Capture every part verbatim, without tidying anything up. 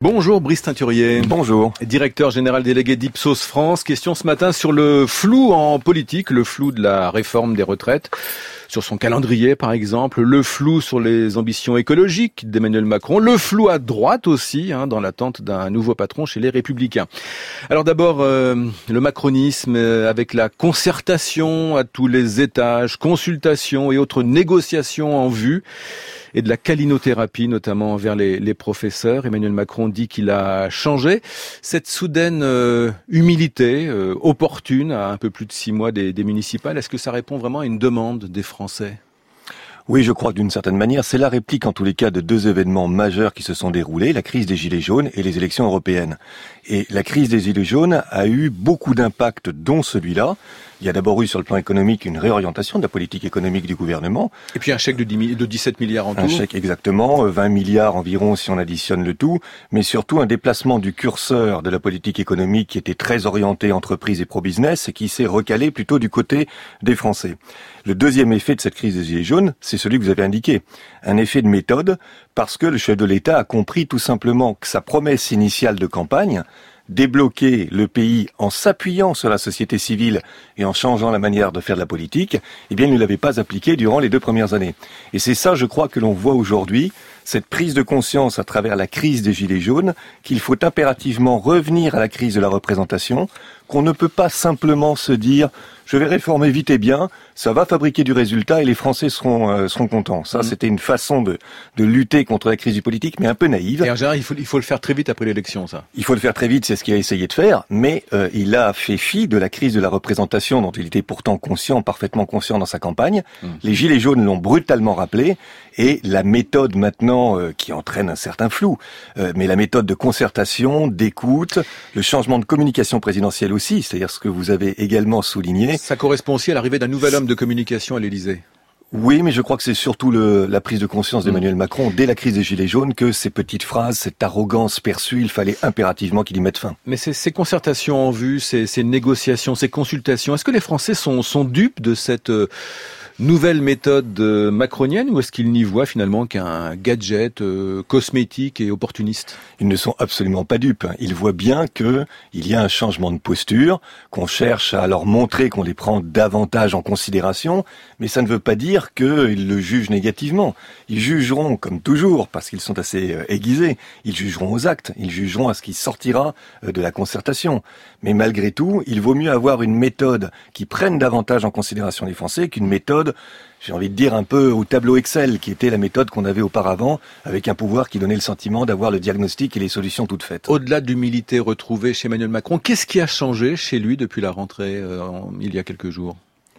Bonjour Brice Teinturier. Bonjour. Directeur général délégué d'Ipsos France. Question ce matin sur le flou en politique, le flou de la réforme des retraites, sur son calendrier par exemple, le flou sur les ambitions écologiques d'Emmanuel Macron, le flou à droite aussi, hein, dans l'attente d'un nouveau patron chez les Républicains. Alors d'abord, euh, le macronisme euh, avec la concertation à tous les étages, consultation et autres négociations en vue, et de la câlinothérapie, notamment envers les, les professeurs. Emmanuel Macron dit qu'il a changé. Cette soudaine euh, humilité, euh, opportune, à un peu plus de six mois des, des municipales, est-ce que ça répond vraiment à une demande des Français ? Oui, je crois que d'une certaine manière, c'est la réplique en tous les cas de deux événements majeurs qui se sont déroulés, la crise des Gilets jaunes et les élections européennes. Et la crise des Gilets jaunes a eu beaucoup d'impacts, dont celui-là. Il y a d'abord eu sur le plan économique une réorientation de la politique économique du gouvernement. Et puis un chèque de, dix, de dix-sept milliards en tout. Un chèque exactement, vingt milliards environ si on additionne le tout, mais surtout un déplacement du curseur de la politique économique qui était très orienté entreprise et pro-business et qui s'est recalé plutôt du côté des Français. Le deuxième effet de cette crise des Gilets jaunes, c'est celui que vous avez indiqué. Un effet de méthode, parce que le chef de l'État a compris tout simplement que sa promesse initiale de campagne, débloquer le pays en s'appuyant sur la société civile et en changeant la manière de faire de la politique, eh bien, il ne l'avait pas appliqué durant les deux premières années. Et c'est ça, je crois, que l'on voit aujourd'hui, cette prise de conscience à travers la crise des Gilets jaunes, qu'il faut impérativement revenir à la crise de la représentation, qu'on ne peut pas simplement se dire « je vais réformer vite et bien, ça va fabriquer du résultat et les Français seront euh, seront contents ». Ça, mmh. c'était une façon de de lutter contre la crise du politique, mais un peu naïve. Et en général, il faut, il faut le faire très vite après l'élection, ça. Il faut le faire très vite, c'est ce qu'il a essayé de faire, mais euh, il a fait fi de la crise de la représentation dont il était pourtant conscient, parfaitement conscient dans sa campagne. Mmh. Les Gilets jaunes l'ont brutalement rappelé, et la méthode maintenant euh, qui entraîne un certain flou, euh, mais la méthode de concertation, d'écoute, le changement de communication présidentielle aussi, c'est-à-dire ce que vous avez également souligné. Ça correspond aussi à l'arrivée d'un nouvel homme de communication à l'Élysée. Oui, mais je crois que c'est surtout le, la prise de conscience d'Emmanuel Macron dès la crise des Gilets jaunes que ces petites phrases, cette arrogance perçue, il fallait impérativement qu'il y mette fin. Mais ces, ces concertations en vue, ces, ces négociations, ces consultations, est-ce que les Français sont, sont dupes de cette euh, nouvelle méthode euh, macronienne ou est-ce qu'ils n'y voient finalement qu'un gadget euh, cosmétique et opportuniste ? Ils ne sont absolument pas dupes. Ils voient bien que il y a un changement de posture, qu'on cherche à leur montrer qu'on les prend davantage en considération, mais ça ne veut pas dire qu'ils le jugent négativement. Ils jugeront, comme toujours, parce qu'ils sont assez euh, aiguisés, ils jugeront aux actes, ils jugeront à ce qui sortira euh, de la concertation. Mais malgré tout, il vaut mieux avoir une méthode qui prenne davantage en considération les Français qu'une méthode, j'ai envie de dire un peu au tableau Excel, qui était la méthode qu'on avait auparavant, avec un pouvoir qui donnait le sentiment d'avoir le diagnostic et les solutions toutes faites. Au-delà de l'humilité retrouvée chez Emmanuel Macron, qu'est-ce qui a changé chez lui depuis la rentrée euh, en, il y a quelques jours ?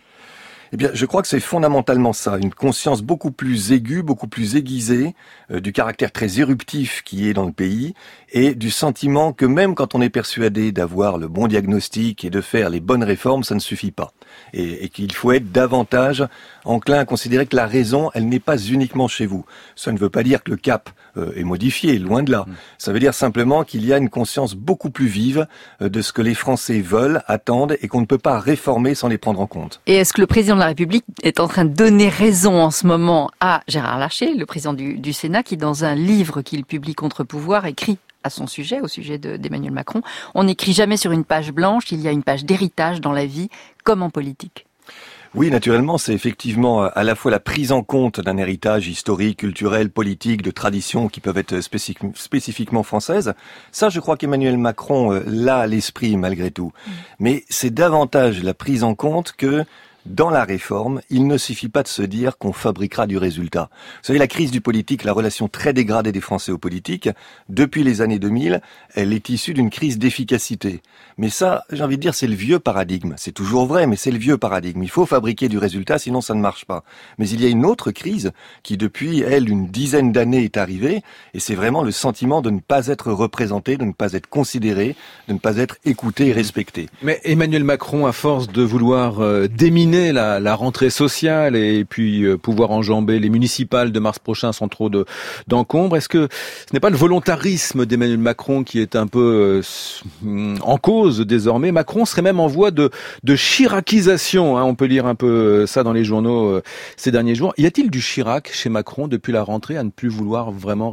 Eh bien, je crois que c'est fondamentalement ça, une conscience beaucoup plus aiguë, beaucoup plus aiguisée, euh, du caractère très éruptif qui est dans le pays, et du sentiment que même quand on est persuadé d'avoir le bon diagnostic et de faire les bonnes réformes, ça ne suffit pas. Et, et qu'il faut être davantage enclin à considérer que la raison, elle n'est pas uniquement chez vous. Ça ne veut pas dire que le cap euh, est modifié, loin de là. Mmh. Ça veut dire simplement qu'il y a une conscience beaucoup plus vive euh, de ce que les Français veulent, attendent, et qu'on ne peut pas réformer sans les prendre en compte. Et est-ce que le président de la République est en train de donner raison en ce moment à Gérard Larcher, le président du, du Sénat, qui dans un livre qu'il publie Contre-pouvoir écrit à son sujet, au sujet de, d'Emmanuel Macron, on n'écrit jamais sur une page blanche, il y a une page d'héritage dans la vie, comme en politique. Oui, naturellement, c'est effectivement à la fois la prise en compte d'un héritage historique, culturel, politique, de traditions qui peuvent être spécifique, spécifiquement françaises. Ça, je crois qu'Emmanuel Macron l'a à l'esprit malgré tout. Mmh. Mais c'est davantage la prise en compte que dans la réforme, il ne suffit pas de se dire qu'on fabriquera du résultat. Vous savez, la crise du politique, la relation très dégradée des Français aux politiques, depuis les années deux mille, elle est issue d'une crise d'efficacité. Mais ça, j'ai envie de dire, c'est le vieux paradigme. C'est toujours vrai, mais c'est le vieux paradigme. Il faut fabriquer du résultat, sinon ça ne marche pas. Mais il y a une autre crise qui, depuis, elle, une dizaine d'années est arrivée, et c'est vraiment le sentiment de ne pas être représenté, de ne pas être considéré, de ne pas être écouté et respecté. Mais Emmanuel Macron, à force de vouloir euh, déminer La, la rentrée sociale et puis euh, pouvoir enjamber les municipales de mars prochain sans trop de, d'encombre. Est-ce que ce n'est pas le volontarisme d'Emmanuel Macron qui est un peu euh, en cause désormais ? Macron serait même en voie de, de chiracisation, hein, on peut lire un peu ça dans les journaux euh, ces derniers jours. Y a-t-il du Chirac chez Macron depuis la rentrée à ne plus vouloir vraiment réformer ?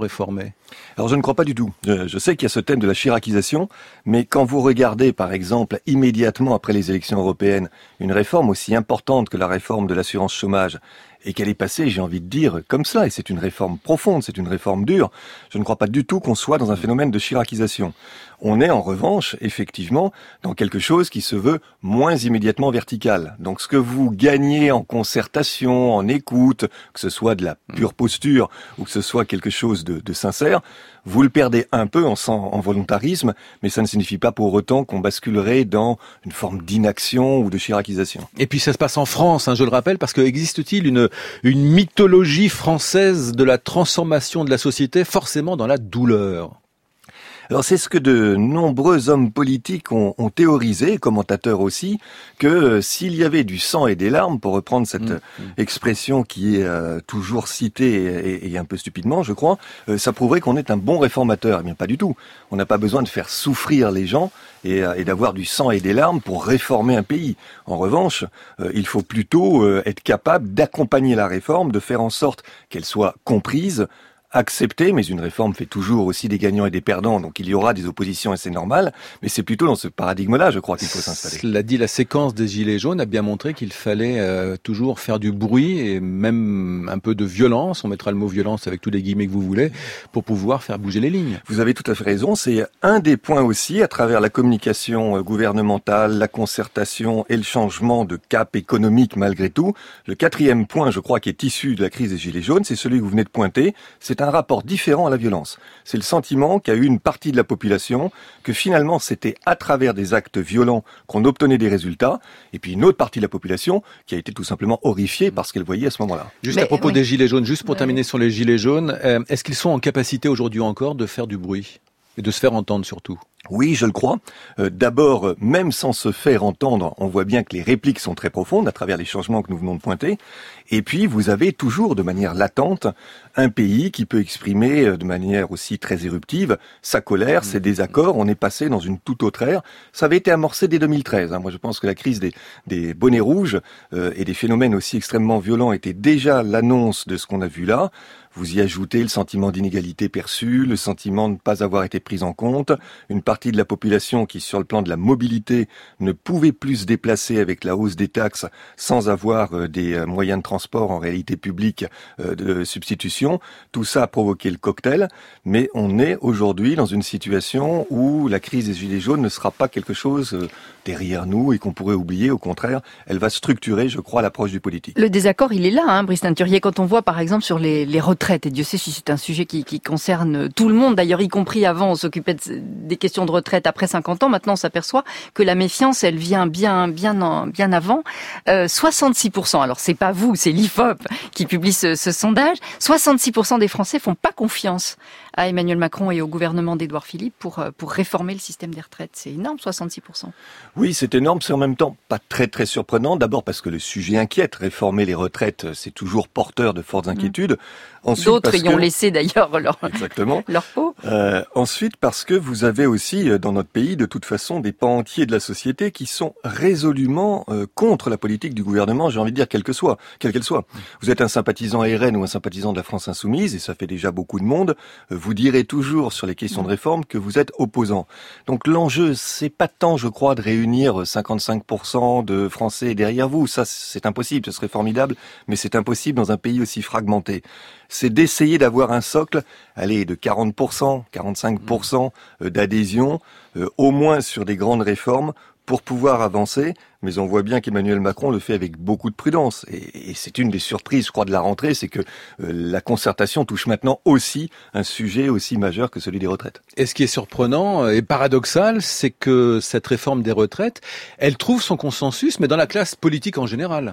Alors je ne crois pas du tout. Je, je sais qu'il y a ce thème de la chiracisation, mais quand vous regardez par exemple immédiatement après les élections européennes une réforme aussi importante que la réforme de l'assurance chômage et qu'elle est passée, j'ai envie de dire, comme ça, et c'est une réforme profonde, c'est une réforme dure, je ne crois pas du tout qu'on soit dans un phénomène de chiracisation. On est en revanche, effectivement, dans quelque chose qui se veut moins immédiatement vertical. Donc ce que vous gagnez en concertation, en écoute, que ce soit de la pure posture ou que ce soit quelque chose de, de sincère, vous le perdez un peu en, en volontarisme, mais ça ne signifie pas pour autant qu'on basculerait dans une forme d'inaction ou de chiracisation. Et puis ça se passe en France, hein, je le rappelle, parce que existe-t-il une, une mythologie française de la transformation de la société, forcément dans la douleur ? Alors c'est ce que de nombreux hommes politiques ont, ont théorisé, commentateurs aussi, que euh, s'il y avait du sang et des larmes, pour reprendre cette mmh. expression qui est euh, toujours citée et, et un peu stupidement, je crois, euh, ça prouverait qu'on est un bon réformateur. Eh bien pas du tout. On n'a pas besoin de faire souffrir les gens et, euh, et d'avoir du sang et des larmes pour réformer un pays. En revanche, euh, il faut plutôt euh, être capable d'accompagner la réforme, de faire en sorte qu'elle soit comprise, accepté, mais une réforme fait toujours aussi des gagnants et des perdants, donc il y aura des oppositions et c'est normal, mais c'est plutôt dans ce paradigme-là, je crois, qu'il faut s'installer. Cela dit, la séquence des Gilets jaunes a bien montré qu'il fallait euh, toujours faire du bruit et même un peu de violence, on mettra le mot violence avec tous les guillemets que vous voulez, pour pouvoir faire bouger les lignes. Vous avez tout à fait raison, c'est un des points aussi, à travers la communication gouvernementale, la concertation et le changement de cap économique malgré tout. Le quatrième point, je crois, qui est issu de la crise des Gilets jaunes, c'est celui que vous venez de pointer, c'est un rapport différent à la violence. C'est le sentiment qu'a eu une partie de la population que finalement c'était à travers des actes violents qu'on obtenait des résultats, et puis une autre partie de la population qui a été tout simplement horrifiée par ce qu'elle voyait à ce moment-là. Juste Mais, à propos oui. des Gilets jaunes, juste pour ouais. terminer sur les Gilets jaunes, euh, est-ce qu'ils sont en capacité aujourd'hui encore de faire du bruit et de se faire entendre surtout ? Oui, je le crois. Euh, d'abord, même sans se faire entendre, on voit bien que les répliques sont très profondes à travers les changements que nous venons de pointer. Et puis, vous avez toujours, de manière latente, un pays qui peut exprimer de manière aussi très éruptive sa colère, ses désaccords. On est passé dans une toute autre ère. Ça avait été amorcé dès deux mille treize. Hein. Moi, je pense que la crise des, des bonnets rouges euh, et des phénomènes aussi extrêmement violents était déjà l'annonce de ce qu'on a vu là. Vous y ajoutez le sentiment d'inégalité perçue, le sentiment de ne pas avoir été pris en compte, une partie de la population qui, sur le plan de la mobilité, ne pouvait plus se déplacer avec la hausse des taxes sans avoir des moyens de transport en réalité publique de substitution. Tout ça a provoqué le cocktail, mais on est aujourd'hui dans une situation où la crise des Gilets jaunes ne sera pas quelque chose derrière nous et qu'on pourrait oublier. Au contraire, elle va structurer, je crois, l'approche du politique. Le désaccord, il est là, hein, Brice Teinturier, quand on voit par exemple sur les, les retraites, et Dieu sait si c'est un sujet qui, qui concerne tout le monde, d'ailleurs y compris avant on s'occupait de, des questions de retraite après cinquante ans, maintenant on s'aperçoit que la méfiance elle vient bien bien en, bien avant. Euh, soixante-six pour cent, alors c'est pas vous, c'est l'I F O P qui publie ce, ce sondage, soixante-six pour cent des Français font pas confiance à Emmanuel Macron et au gouvernement d'Édouard Philippe pour, pour réformer le système des retraites. C'est énorme, soixante-six pour cent. Oui, c'est énorme, c'est en même temps pas très très surprenant. D'abord parce que le sujet inquiète. Réformer les retraites, c'est toujours porteur de fortes inquiétudes. Ensuite, D'autres parce y ont que... laissé d'ailleurs leur, Exactement. leur peau. Euh, ensuite, parce que vous avez aussi dans notre pays, de toute façon, des pans entiers de la société qui sont résolument euh, contre la politique du gouvernement, j'ai envie de dire, quelle que soit, quelle qu'elle soit. Vous êtes un sympathisant R N ou un sympathisant de la France Insoumise, et ça fait déjà beaucoup de monde, euh, vous direz toujours sur les questions de réforme que vous êtes opposant. Donc l'enjeu, c'est pas tant, je crois, de réunir cinquante-cinq pour cent de Français derrière vous. Ça, c'est impossible, ce serait formidable, mais c'est impossible dans un pays aussi fragmenté. C'est d'essayer d'avoir un socle, allez, de quarante pour cent, quarante-cinq pour cent d'adhésion, euh, au moins sur des grandes réformes, pour pouvoir avancer, mais on voit bien qu'Emmanuel Macron le fait avec beaucoup de prudence. Et, et c'est une des surprises, je crois, de la rentrée, c'est que euh, la concertation touche maintenant aussi un sujet aussi majeur que celui des retraites. Et ce qui est surprenant et paradoxal, c'est que cette réforme des retraites, elle trouve son consensus, mais dans la classe politique en général.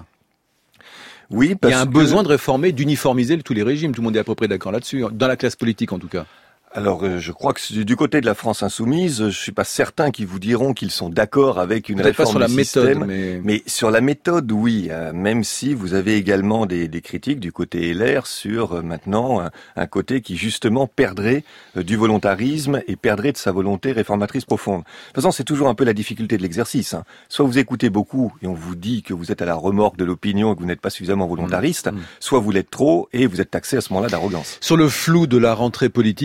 Oui, parce Il y a un que... besoin de réformer, d'uniformiser tous les régimes. Tout le monde est à peu près d'accord là-dessus, dans la classe politique en tout cas. Alors, euh, je crois que du côté de la France insoumise, je suis pas certain qu'ils vous diront qu'ils sont d'accord avec une Peut-être réforme pas sur la du méthode, système, mais... mais sur la méthode, oui. Euh, même si vous avez également des, des critiques du côté L R sur euh, maintenant un, un côté qui justement perdrait euh, du volontarisme et perdrait de sa volonté réformatrice profonde. De toute façon, c'est toujours un peu la difficulté de l'exercice. Hein. Soit vous écoutez beaucoup et on vous dit que vous êtes à la remorque de l'opinion et que vous n'êtes pas suffisamment volontariste, mmh. soit vous l'êtes trop et vous êtes taxé à ce moment-là d'arrogance. Sur le flou de la rentrée politique, il y a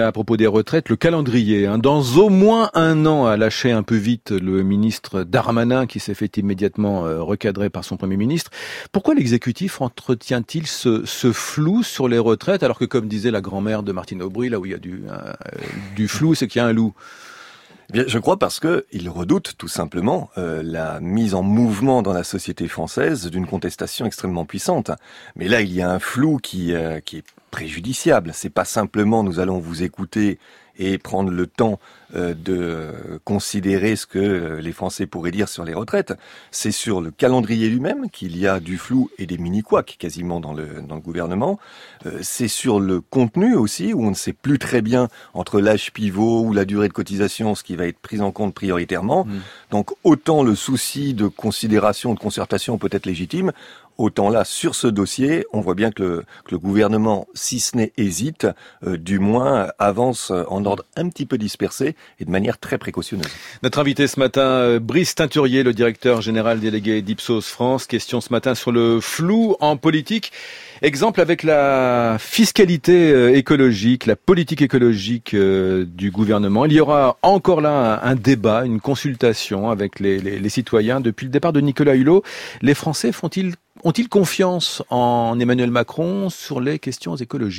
à propos des retraites, le calendrier. Hein. Dans au moins un an, a lâché un peu vite le ministre Darmanin, qui s'est fait immédiatement euh, recadrer par son Premier ministre. Pourquoi l'exécutif entretient-il ce, ce flou sur les retraites, alors que, comme disait la grand-mère de Martine Aubry, là où il y a du, euh, du flou, c'est qu'il y a un loup? Bien, je crois parce que il redoute tout simplement euh, la mise en mouvement dans la société française d'une contestation extrêmement puissante. Mais là, il y a un flou qui euh, qui est préjudiciable. C'est pas simplement nous allons vous écouter et prendre le temps euh, de considérer ce que les Français pourraient dire sur les retraites. C'est sur le calendrier lui-même qu'il y a du flou et des mini-couacs quasiment dans le dans le gouvernement. Euh, c'est sur le contenu aussi, où on ne sait plus très bien entre l'âge pivot ou la durée de cotisation ce qui va être pris en compte prioritairement. Mmh. Donc autant le souci de considération, de concertation peut être légitime, autant là, sur ce dossier, on voit bien que le, que le gouvernement, si ce n'est hésite, euh, du moins avance en ordre un petit peu dispersé et de manière très précautionneuse. Notre invité ce matin, Brice Teinturier, le directeur général délégué d'Ipsos France. Question ce matin sur le flou en politique. Exemple avec la fiscalité écologique, la politique écologique du gouvernement. Il y aura encore là un, un débat, une consultation avec les, les, les citoyens. Depuis le départ de Nicolas Hulot, les Français font-ils, ont-ils confiance en Emmanuel Macron sur les questions écologiques ?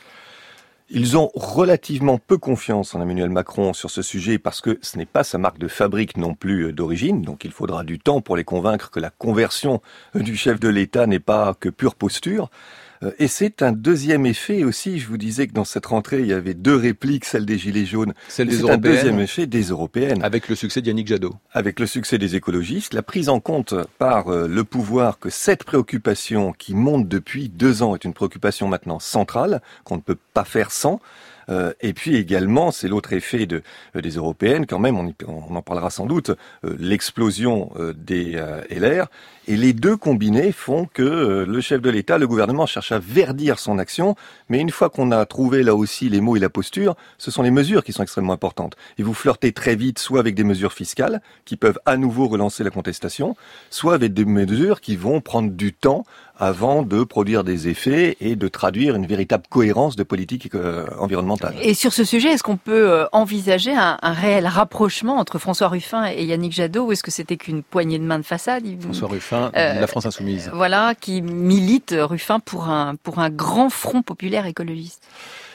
Ils ont relativement peu confiance en Emmanuel Macron sur ce sujet parce que ce n'est pas sa marque de fabrique non plus d'origine. Donc il faudra du temps pour les convaincre que la conversion du chef de l'État n'est pas que pure posture. Et c'est un deuxième effet aussi. Je vous disais que dans cette rentrée, il y avait deux répliques, celle des Gilets jaunes. Celle des c'est européennes. Un deuxième effet des européennes. Avec le succès d'Yannick Jadot. Avec le succès des écologistes, la prise en compte par le pouvoir que cette préoccupation qui monte depuis deux ans est une préoccupation maintenant centrale, qu'on ne peut pas faire sans. Euh, et puis également, c'est l'autre effet de, euh, des européennes, quand même, on, y, on en parlera sans doute, euh, l'explosion euh, des euh, L R. Et les deux combinés font que euh, le chef de l'État, le gouvernement, cherche à verdir son action. Mais une fois qu'on a trouvé là aussi les mots et la posture, ce sont les mesures qui sont extrêmement importantes. Et vous flirtez très vite, soit avec des mesures fiscales, qui peuvent à nouveau relancer la contestation, soit avec des mesures qui vont prendre du temps avant de produire des effets et de traduire une véritable cohérence de politique euh, environnementale. Et sur ce sujet, est-ce qu'on peut euh, envisager un, un réel rapprochement entre François Ruffin et Yannick Jadot, ou est-ce que c'était qu'une poignée de main de façade? François Ruffin, euh, la France Insoumise. Voilà, qui milite, Ruffin, pour un, pour un grand front populaire écologiste.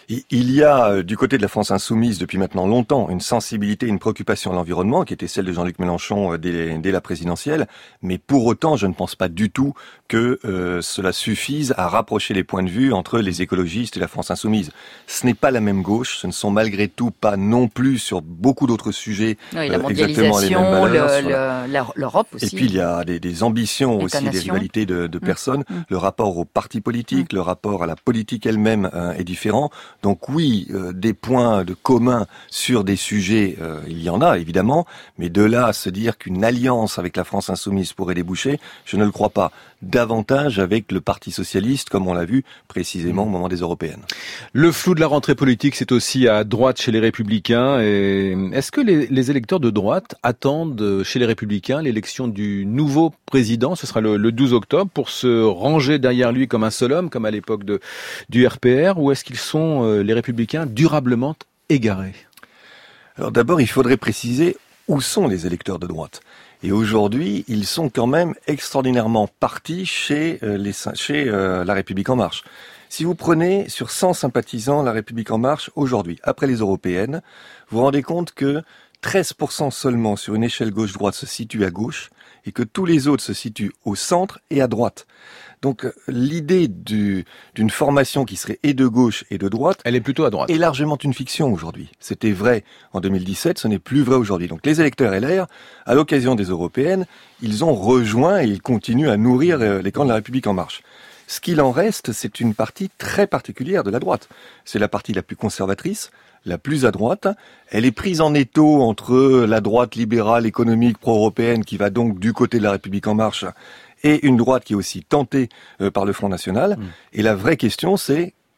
Il y a, du côté de la France Insoumise, depuis maintenant longtemps, une sensibilité, une préoccupation à l'environnement, qui était celle de Jean-Luc Mélenchon dès, dès la présidentielle. Mais pour autant, je ne pense pas du tout que euh, cela suffise à rapprocher les points de vue entre les écologistes et la France Insoumise. Ce n'est pas la même gauche, ce ne sont malgré tout pas non plus sur beaucoup d'autres sujets oui, la euh, exactement les mêmes valeurs. Le, le, l'Europe aussi. Et puis il y a des, des ambitions aussi, des rivalités de, de personnes. Mmh. Le rapport aux partis politiques, mmh. le rapport à la politique elle-même euh, est différent. Donc oui, euh, des points de commun sur des sujets, euh, il y en a évidemment, mais de là à se dire qu'une alliance avec la France Insoumise pourrait déboucher, je ne le crois pas. Davantage avec le Parti Socialiste, comme on l'a vu précisément au moment des européennes. Le flou de la rentrée politique, c'est aussi à droite chez les Républicains. Et est-ce que les, les électeurs de droite attendent chez les Républicains l'élection du nouveau président? Ce sera le, le douze octobre, pour se ranger derrière lui comme un seul homme, comme à l'époque de, du R P R, ou est-ce qu'ils sont, euh, les Républicains, durablement égarés? Alors d'abord, il faudrait préciser où sont les électeurs de droite. Et aujourd'hui, ils sont quand même extraordinairement partis chez, euh, les, chez euh, La République En Marche. Si vous prenez sur cent sympathisants La République En Marche aujourd'hui, après les européennes, vous vous rendez compte que treize pour cent seulement sur une échelle gauche-droite se situent à gauche et que tous les autres se situent au centre et à droite. Donc l'idée du, d'une formation qui serait et de gauche et de droite, elle est plutôt à droite, est largement une fiction aujourd'hui. C'était vrai en deux mille dix-sept, ce n'est plus vrai aujourd'hui. Donc les électeurs L R, à l'occasion des européennes, ils ont rejoint et ils continuent à nourrir les camps de La République En Marche. Ce qu'il en reste, c'est une partie très particulière de la droite. C'est la partie la plus conservatrice, la plus à droite. Elle est prise en étau entre la droite libérale, économique, pro-européenne, qui va donc du côté de La République En Marche, et une droite qui est aussi tentée euh, par le Front National. Mmh. Et la vraie question, c'est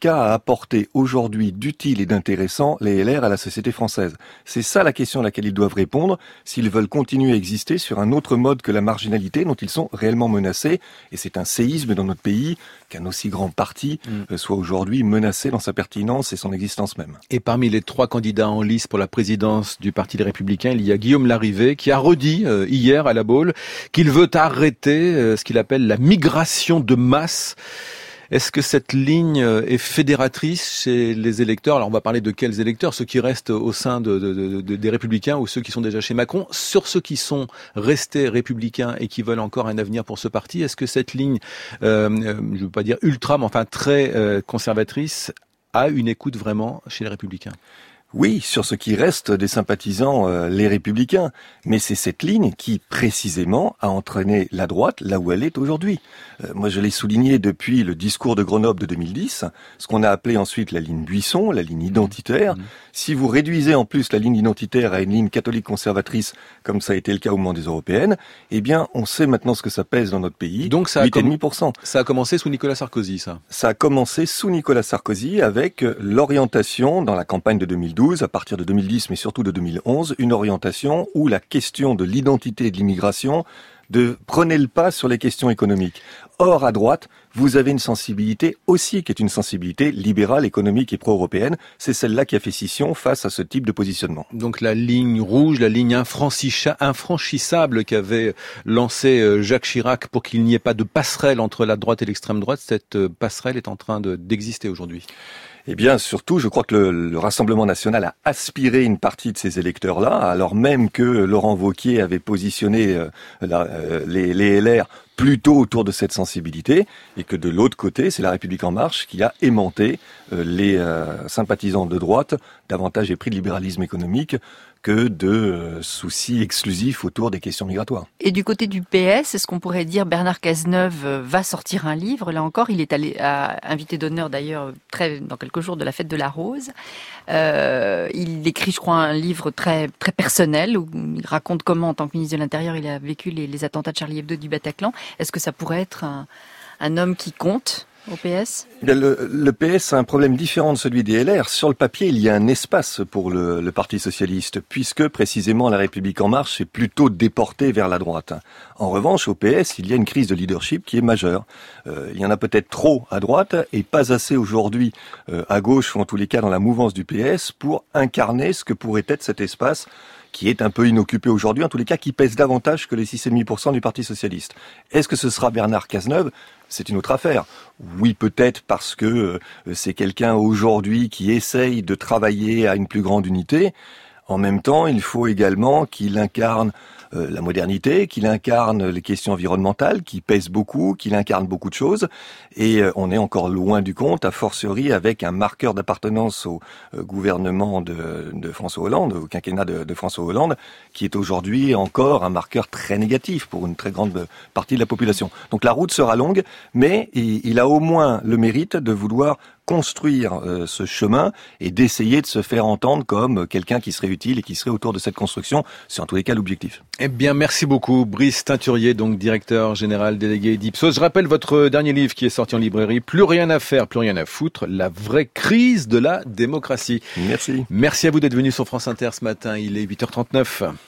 qu'a à apporter aujourd'hui d'utile et d'intéressant les L R à la société française? C'est ça la question à laquelle ils doivent répondre s'ils veulent continuer à exister sur un autre mode que la marginalité dont ils sont réellement menacés. Et c'est un séisme dans notre pays qu'un aussi grand parti mmh. soit aujourd'hui menacé dans sa pertinence et son existence même. Et parmi les trois candidats en lice pour la présidence du Parti des Républicains, il y a Guillaume Larrivé qui a redit euh, hier à la Baule qu'il veut arrêter euh, ce qu'il appelle la migration de masse. Est-ce que cette ligne est fédératrice chez les électeurs? Alors on va parler de quels électeurs? Ceux qui restent au sein de, de, de, des Républicains ou ceux qui sont déjà chez Macron? Sur ceux qui sont restés Républicains et qui veulent encore un avenir pour ce parti, est-ce que cette ligne, euh, je ne veux pas dire ultra, mais enfin très euh, conservatrice, a une écoute vraiment chez les Républicains? Oui, sur ce qui reste des sympathisants, euh, les Républicains. Mais c'est cette ligne qui, précisément, a entraîné la droite là où elle est aujourd'hui. Euh, moi, je l'ai souligné depuis le discours de Grenoble de deux mille dix, ce qu'on a appelé ensuite la ligne Buisson, la ligne identitaire. Mmh. Si vous réduisez en plus la ligne identitaire à une ligne catholique conservatrice, comme ça a été le cas au moment des européennes, eh bien, on sait maintenant ce que ça pèse dans notre pays. Donc ça a, huit virgule cinq pour cent. Com- ça a commencé sous Nicolas Sarkozy, ça? Ça a commencé sous Nicolas Sarkozy avec l'orientation dans la campagne de deux mille douze, à partir de deux mille dix, mais surtout de deux mille onze, une orientation où la question de l'identité et de l'immigration de prenez le pas sur les questions économiques. Or, à droite, vous avez une sensibilité aussi qui est une sensibilité libérale, économique et pro-européenne. C'est celle-là qui a fait scission face à ce type de positionnement. Donc la ligne rouge, la ligne infranchissable qu'avait lancée Jacques Chirac pour qu'il n'y ait pas de passerelle entre la droite et l'extrême droite, cette passerelle est en train de, d'exister aujourd'hui. Eh bien, surtout, je crois que le, le Rassemblement national a aspiré une partie de ces électeurs-là, alors même que Laurent Wauquiez avait positionné euh, la, euh, les, les L R plutôt autour de cette sensibilité, et que de l'autre côté, c'est La République En Marche qui a aimanté euh, les euh, sympathisants de droite, davantage épris de libéralisme économique que de euh, soucis exclusifs autour des questions migratoires. Et du côté du P S, est-ce qu'on pourrait dire Bernard Cazeneuve va sortir un livre? Là encore, il est allé, à, invité d'honneur d'ailleurs très, dans quelques jours de la fête de la Rose. Euh, il écrit, je crois, un livre très, très personnel où il raconte comment, en tant que ministre de l'Intérieur, il a vécu les, les attentats de Charlie Hebdo du Bataclan. Est-ce que ça pourrait être un, un homme qui compte au P S? Le, le P S a un problème différent de celui des L R. Sur le papier, il y a un espace pour le, le Parti socialiste, puisque précisément La République En Marche est plutôt déportée vers la droite. En revanche, au P S, il y a une crise de leadership qui est majeure. Euh, il y en a peut-être trop à droite et pas assez aujourd'hui euh, à gauche, ou en tous les cas dans la mouvance du P S, pour incarner ce que pourrait être cet espace qui est un peu inoccupé aujourd'hui, en tous les cas qui pèse davantage que les six virgule cinq pour cent du Parti socialiste. Est-ce que ce sera Bernard Cazeneuve? C'est une autre affaire. Oui, peut-être parce que euh, c'est quelqu'un aujourd'hui qui essaye de travailler à une plus grande unité. En même temps, il faut également qu'il incarne euh, la modernité, qu'il incarne les questions environnementales, qui pèsent beaucoup, qu'il incarne beaucoup de choses. Et euh, on est encore loin du compte, a fortiori avec un marqueur d'appartenance au euh, gouvernement de, de François Hollande, au quinquennat de, de François Hollande, qui est aujourd'hui encore un marqueur très négatif pour une très grande partie de la population. Donc la route sera longue, mais il, il a au moins le mérite de vouloir construire euh, ce chemin et d'essayer de se faire entendre comme quelqu'un qui serait utile et qui serait autour de cette construction. C'est en tous les cas l'objectif. Eh bien, merci beaucoup, Brice Teinturier, donc directeur général délégué d'Ipsos. Je rappelle votre dernier livre qui est sorti en librairie, Plus rien à faire, plus rien à foutre, la vraie crise de la démocratie. Merci. Merci à vous d'être venu sur France Inter ce matin. Il est huit heures trente-neuf.